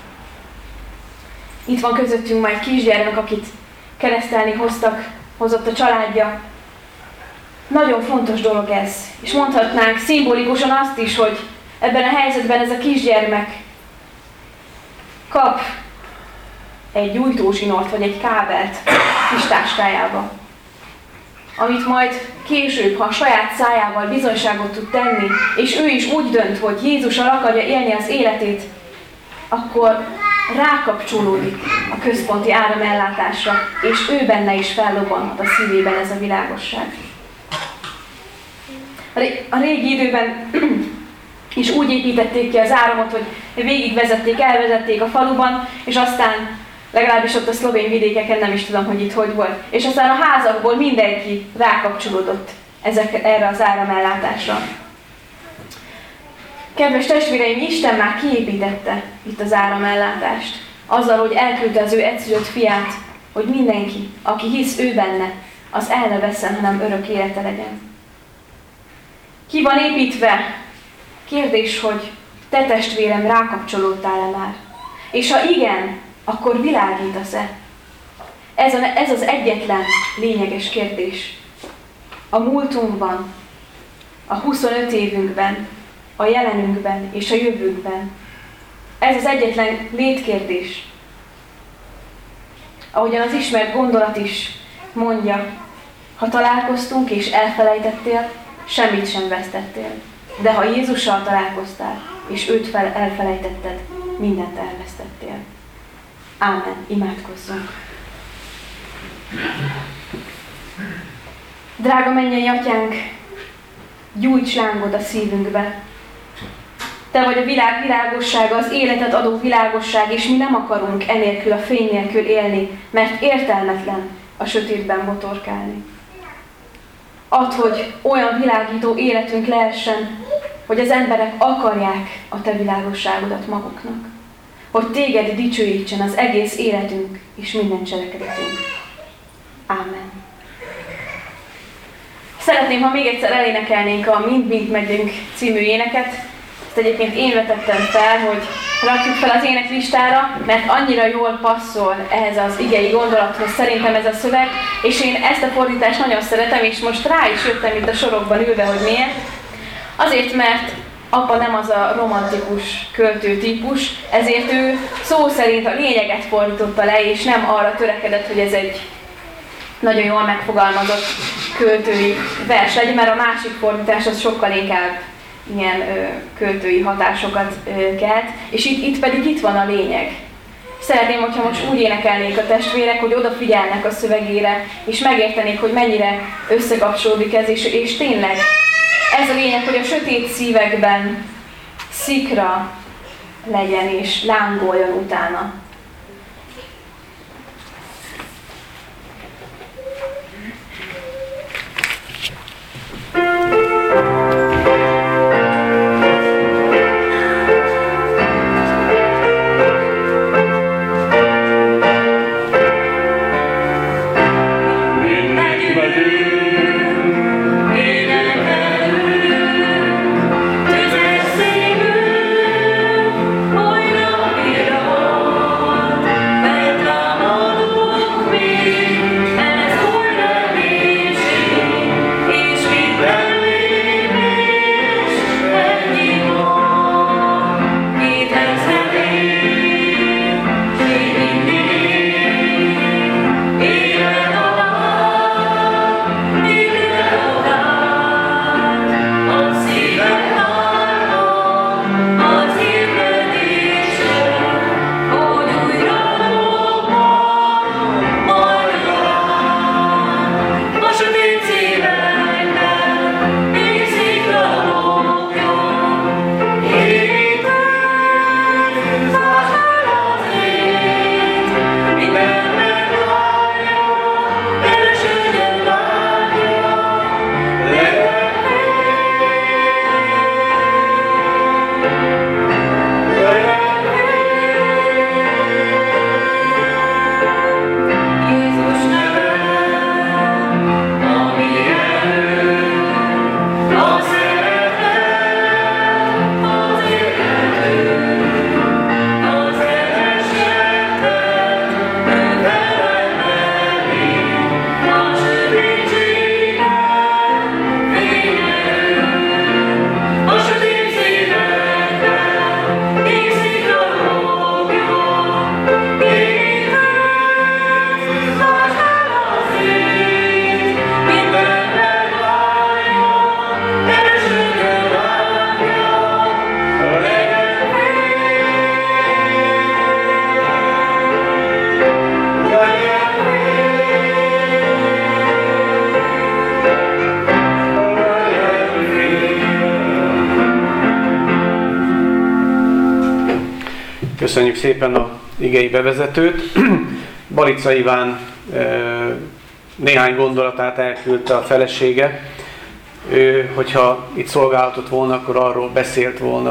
Itt van közöttünk majd kisgyermek, akit keresztelni hozott a családja. Nagyon fontos dolog ez, és mondhatnánk szimbolikusan azt is, hogy ebben a helyzetben ez a kisgyermek kap egy gyújtózsinort, vagy egy kábelt kis táskájába, amit majd később, ha a saját szájával bizonyságot tud tenni, és ő is úgy dönt, hogy Jézussal akarja élni az életét, akkor rákapcsolódik a központi áramellátásra, és ő benne is fellobbanhat a szívében ez a világosság. A régi időben is úgy építették ki az áramot, hogy végigvezették, elvezették a faluban, és aztán legalábbis ott a szlovén vidékeken, nem is tudom, hogy itt hogy volt. És aztán a házakból mindenki rákapcsolódott erre az áramellátásra. Kedves testvéreim, Isten már kiépítette itt az áramellátást. Azzal, hogy elküldte az ő egyszülött fiát, hogy mindenki, aki hisz ő benne, az el ne vesszen, hanem örök élete legyen. Ki van építve? Kérdés, hogy te testvérem rákapcsolódtál-e már? És ha igen, akkor világítasz-e? Ez az egyetlen lényeges kérdés. A múltunkban, a 25 évünkben, a jelenünkben és a jövőnkben. Ez az egyetlen létkérdés. Ahogyan az ismert gondolat is mondja, ha találkoztunk és elfelejtettél, semmit sem vesztettél. De ha Jézussal találkoztál, és őt elfelejtetted, mindent elvesztettél. Ámen. Imádkozzunk. Drága mennyei Atyánk, gyújts lángot a szívünkbe. Te vagy a világ világossága, az életet adó világosság, és mi nem akarunk enélkül, a fény nélkül élni, mert értelmetlen a sötétben botorkálni. Add, hogy olyan világító életünk lehessen, hogy az emberek akarják a Te világosságodat maguknak. Hogy Téged dicsőítsen az egész életünk és minden cselekedetünk. Ámen. Szeretném, ha még egyszer elénekelnénk a Mind megyünk című éneket. Ezt egyébként én vetettem fel, hogy rakjuk fel az éneklistára, mert annyira jól passzol ehhez az igei gondolathoz szerintem ez a szöveg, és én ezt a fordítást nagyon szeretem, és most rá is jöttem itt a sorokban ülve, hogy miért. Azért, mert apa nem az a romantikus költő típus, ezért ő szó szerint a lényeget fordította le, és nem arra törekedett, hogy ez egy nagyon jól megfogalmazott költői vers legyen, mert a másik fordítás az sokkal inkább ilyen költői hatásokat kelt, és itt pedig itt van a lényeg. Szeretném, hogyha most úgy énekelnék a testvérek, hogy odafigyelnek a szövegére, és megértenék, hogy mennyire összekapcsolódik ez, és tényleg ez a lényeg, hogy a sötét szívekben szikra legyen, és lángoljon utána.
Köszönjük szépen a igei bevezetőt. Balica Iván néhány gondolatát elküldte a felesége. Ő, hogyha itt szolgálhatott volna, akkor arról beszélt volna,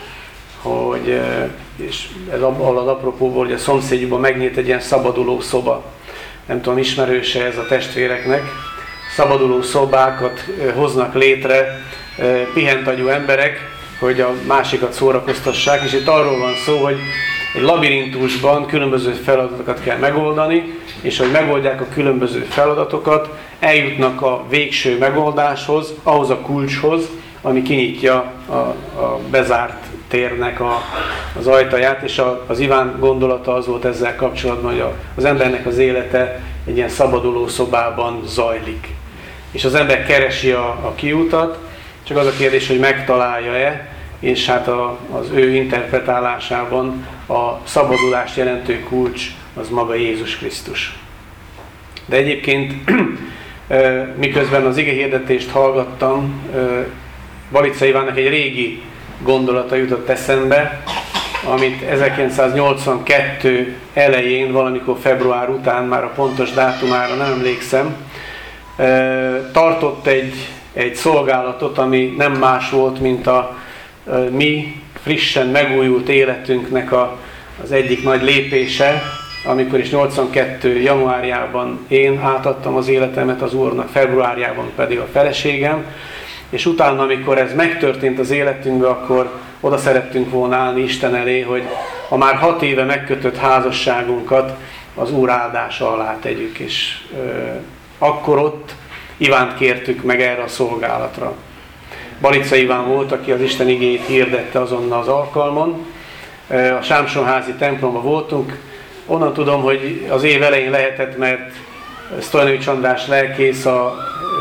hogy és ez abban az apropóból, hogy a szomszédjukban megnyílt egy ilyen szabaduló szoba. Nem tudom, ismerőse ez a testvéreknek. Szabaduló szobákat hoznak létre pihentagyú emberek, hogy a másikat szórakoztassák, és itt arról van szó, hogy egy labirintusban különböző feladatokat kell megoldani, és hogy megoldják a különböző feladatokat, eljutnak a végső megoldáshoz, ahhoz a kulcshoz, ami kinyitja a bezárt térnek az ajtaját, és az Iván gondolata az volt ezzel kapcsolatban, hogy az embernek az élete egy ilyen szabaduló szobában zajlik. És az ember keresi a kiutat, csak az a kérdés, hogy megtalálja-e, és hát az ő interpretálásában a szabadulást jelentő kulcs az maga Jézus Krisztus. De egyébként miközben az igehirdetést hallgattam, Balica Ivánnak egy régi gondolata jutott eszembe, amit 1982 elején, valamikor február után, már a pontos dátumára nem emlékszem, tartott egy szolgálatot, ami nem más volt, mint a mi frissen megújult életünknek az egyik nagy lépése, amikor is 82. januárjában én átadtam az életemet az Úrnak, februárjában pedig a feleségem, és utána, amikor ez megtörtént az életünkben, akkor oda szerettünk volna állni Isten elé, hogy a már 6 éve megkötött házasságunkat az Úr áldása alá tegyük, és akkor ott Ivánt kértük meg erre a szolgálatra. Balica Iván volt, aki az Isten igéjét hirdette azon az alkalmon. A Sámsonházi templomban voltunk. Onnan tudom, hogy az év elején lehetett, mert Sztolnovics András lelkész a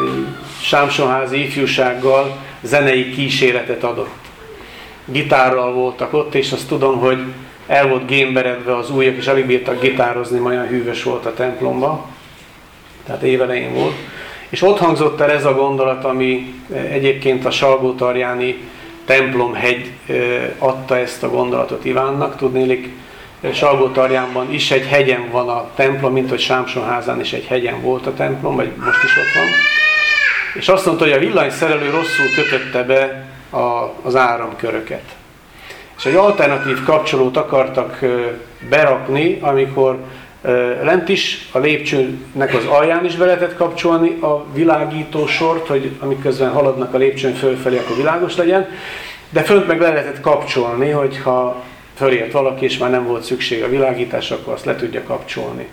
Sámsonházi ifjúsággal zenei kíséretet adott. Gitárral voltak ott, és azt tudom, hogy el volt gémberedve az ujjak, és alig bírtak gitározni, olyan hűvös volt a templomban. Tehát év elején volt. És ott hangzott el ez a gondolat, ami egyébként a Salgótarjáni templomhegy adta ezt a gondolatot Ivánnak. Tudnélik, Salgótarjánban is egy hegyen van a templom, mint hogy Sámsonházán is egy hegyen volt a templom, vagy most is ott van. És azt mondta, hogy a villanyszerelő rosszul kötötte be az áramköröket. És egy alternatív kapcsolót akartak berakni, amikor lent is a lépcsőnek az alján is be lehetett kapcsolni a világító sort, hogy amiközben haladnak a lépcsőn fölfelé, akkor világos legyen, de fönt meg le lehetett kapcsolni, hogyha fölért valaki, és már nem volt szükség a világításra, akkor azt le tudja kapcsolni.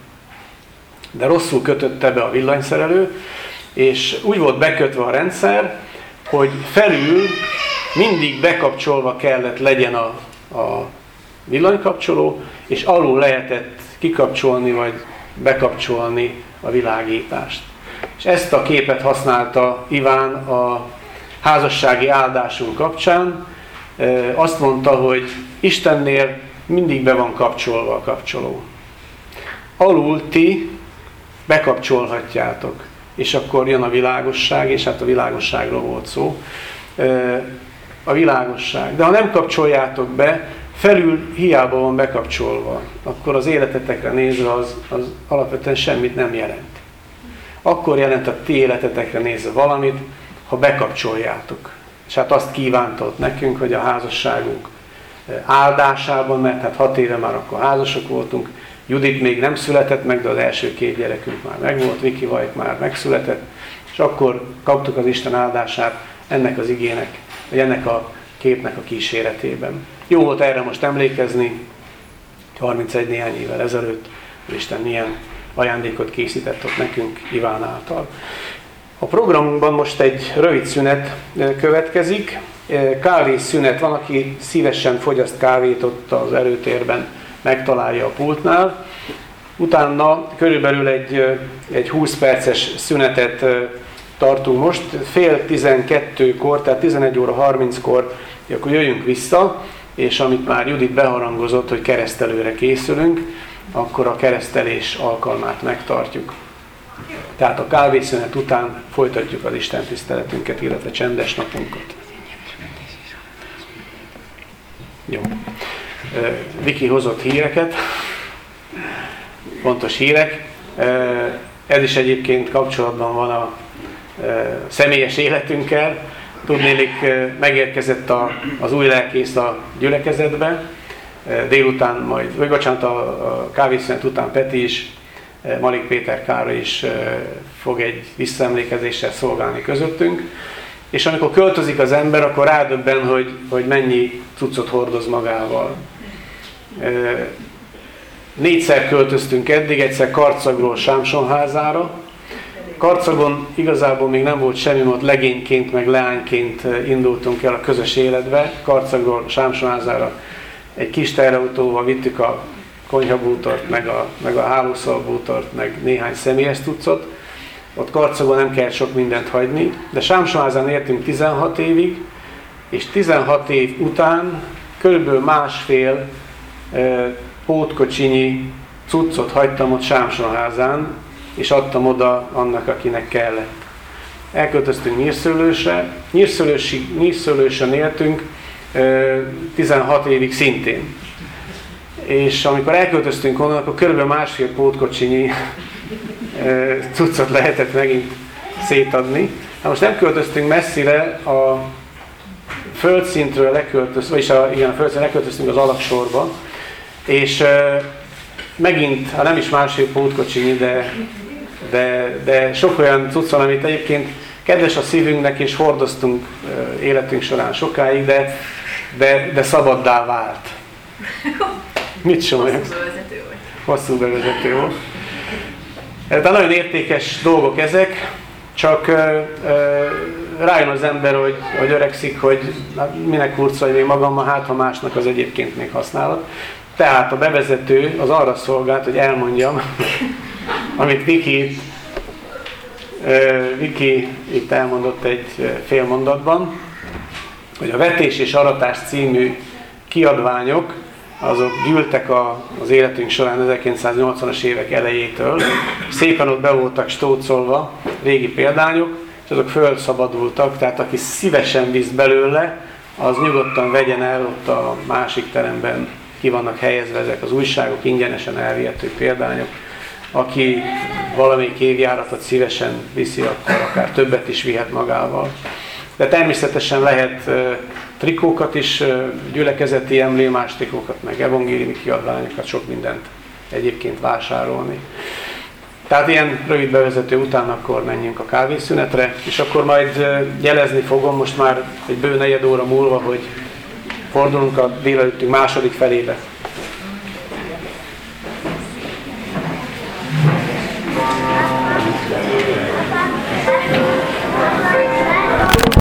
De rosszul kötötte be a villanyszerelő, és úgy volt bekötve a rendszer, hogy felül mindig bekapcsolva kellett legyen a villanykapcsoló, és alul lehetett kikapcsolni vagy bekapcsolni a világítást. És ezt a képet használta Iván a házassági áldásunk kapcsán. Azt mondta, hogy Istennél mindig be van kapcsolva a kapcsoló. Alul ti bekapcsolhatjátok, és akkor jön a világosság, és hát a világosságról volt szó. A világosság. De ha nem kapcsoljátok be, felül hiába van bekapcsolva, akkor az életetekre nézve az alapvetően semmit nem jelent. Akkor jelent a ti életetekre nézve valamit, ha bekapcsoljátok. És hát azt kívánta ott nekünk, hogy a házasságunk áldásában, mert hát 6 éve már akkor házasok voltunk, Judit még nem született meg, de az első 2 gyerekünk már megvolt, Viki Vajk már megszületett, és akkor kaptuk az Isten áldását ennek az igének, vagy ennek a képnek a kíséretében. Jó volt erre most emlékezni, 31 néhány évvel ezelőtt, hogy Isten milyen ajándékot készített ott nekünk Iván által. A programunkban most egy rövid szünet következik. Kávészünet van, aki szívesen fogyaszt kávét ott az előtérben, megtalálja a pultnál. Utána körülbelül egy 20 perces szünetet tartunk most. Fél 12-kor, tehát 11 óra 30-kor, akkor jöjjünk vissza, és amit már Judit beharangozott, hogy keresztelőre készülünk, akkor a keresztelés alkalmát megtartjuk. Tehát a kávészünet után folytatjuk az Isten tiszteletünket, illetve csendes napunkat. Jó. Viki hozott híreket, fontos hírek. Ez is egyébként kapcsolatban van a személyes életünkkel. Tudnélik, megérkezett az új lelkész a gyülekezetbe, délután majd, vagy bocsánat, a kávészünet után Peti is, Malik Péter Károly is fog egy visszaemlékezéssel szolgálni közöttünk. És amikor költözik az ember, akkor rádöbben, hogy mennyi cuccot hordoz magával. 4-szer költöztünk eddig, egyszer Karcagról Sámsonházára. Karcagon igazából még nem volt semmi, ott legényként, meg leányként indultunk el a közös életbe. Karcagról Sámsonházára egy kis teherautóval vittük a konyhabútort, meg a hálószalbútort, meg néhány személyes cuccot. ott Karcagon nem kellett sok mindent hagyni, de Sámsonházán éltünk 16 évig, és 16 év után körülbelül másfél pótkocsinyi cuccot hagytam ott Sámsonházán, és adtam oda annak, akinek kellett. Elköltöztünk Nyírszőlősre, Nyírszőlősön éltünk 16 évig szintén. És amikor elköltöztünk onnan, akkor körülbelül másfél pótkocsinyi cuccot lehetett megint szétadni. Hát most nem költöztünk messzire, a földszintről leköltöztünk az alapsorba, és megint, nem is másfél pótkocsinyi, de sok olyan cucc van, amit egyébként kedves a szívünknek, és hordoztunk életünk során sokáig, de szabaddá vált. Mit somolyogsz? Hosszú bevezető volt. De nagyon értékes dolgok ezek, csak rájön az ember, hogy öregszik, hogy minek hurcolni még magammal, hát ha másnak az egyébként még használat. Tehát a bevezető az arra szolgált, hogy elmondjam, amit Viki itt elmondott egy fél mondatban, hogy a Vetés és Aratás című kiadványok, azok gyűltek az életünk során 1980-as évek elejétől. Szépen ott be voltak stócolva régi példányok, és azok fölszabadultak, tehát aki szívesen visz belőle, az nyugodtan vegyen el, ott a másik teremben ki vannak helyezve ezek az újságok, ingyenesen elvihető példányok. Aki valamelyik évjáratot szívesen viszi, akkor akár többet is vihet magával. De természetesen lehet trikókat is, gyülekezeti emblémás trikókat, meg evangéliumi kiadványokat, sok mindent egyébként vásárolni. Tehát ilyen rövid bevezető után akkor menjünk a kávészünetre, és akkor majd jelezni fogom most már egy bő negyed óra múlva, hogy fordulunk a délelőttünk második felébe.